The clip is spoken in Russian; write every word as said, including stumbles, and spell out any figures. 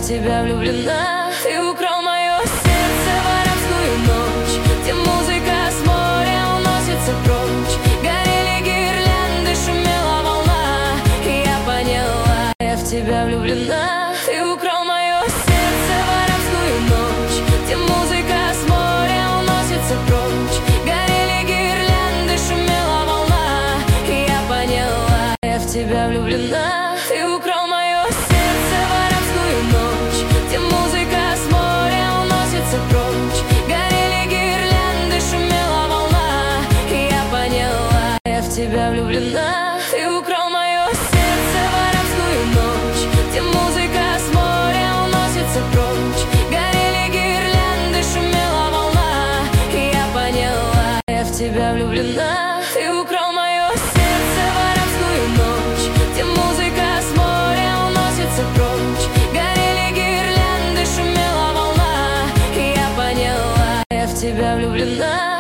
в тебя влюблена. Ты украл мое сердце в арабскую ночь, где музыка с моря уносится прочь. Горели гирлянды, шумела волна, и я поняла, я в тебя влюблена. Ты украл мое сердце в арабскую ночь, где музыка с моря уносится прочь. Горели гирлянды, шумела волна, и я поняла, я в тебя влюблена. Ты украл мое сердце в арабскую ночь, где музыка с моря уносится прочь. Горели гирлянды, шумела волна, и я поняла, я в тебя влюблена. Ты украл мое сердце в арабскую ночь, где музыка с моря уносится прочь. Горели гирлянды, шумела волна, и я поняла, я в тебя влюблена. Ты украл мое сердце в арабскую ночь, где музыка с моря уносится прочь. Горели гирлянды, шумела волна, и я поняла, я в тебя влюблена.